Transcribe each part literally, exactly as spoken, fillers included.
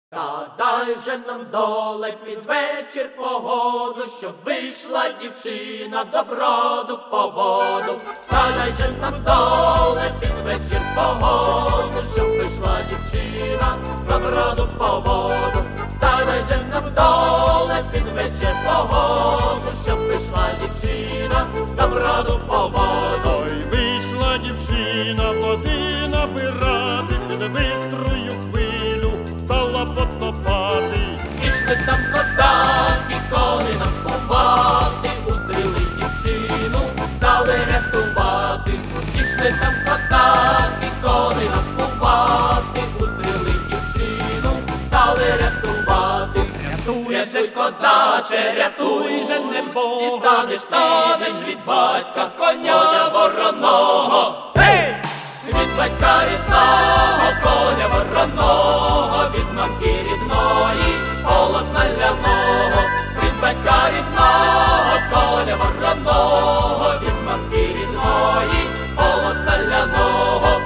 Та дай же нам доле під вечір погоду, щоб вийшла дівчина доброду по воду. Та дай же нам доле під вечір погоду, щоб вийшла дівчина доброду по воду. Та дай же нам доле під вечір погоду, щоб вийшла дівчина доброду по воду. Ой, вийшла дівчина води набирати, під бистрою хвилю стала потопати. Пішли там козаки, коли напувати, узріли дівчину, стали рятувати. Пішли там козаки, коли напувати, узріли дівчину, стали рятувати. Рятуй же, козаче, рятуй же, не Бога, і станеш ти від батька коня вороного. Гей! Від батька рідного, коня вороного, від мамки рідної, полотна ляного. Від батька рідного, коня вороного, від мамки рідної, полотна ляного.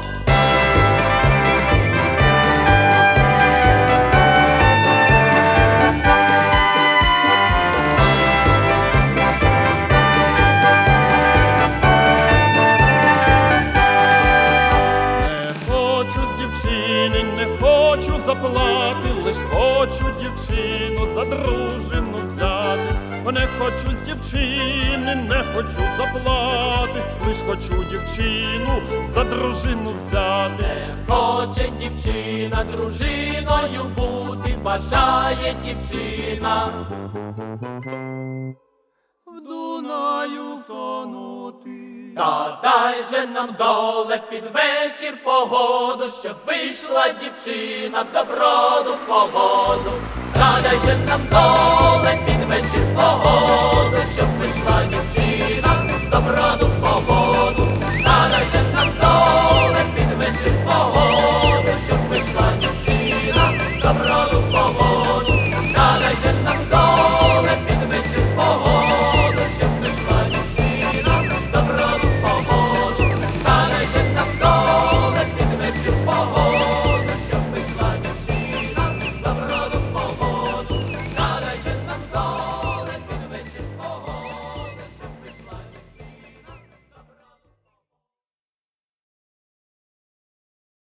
Не хочу заплати, лиш хочу дівчину за дружину взяти. Не хочу з дівчини, не хочу заплати, лиш хочу дівчину за дружину взяти. Не хоче дівчина дружиною бути, бажає дівчина в Дунаю втонути. Та дай же нам доле під вечір погоду, щоб вийшла дівчина доброду по воду.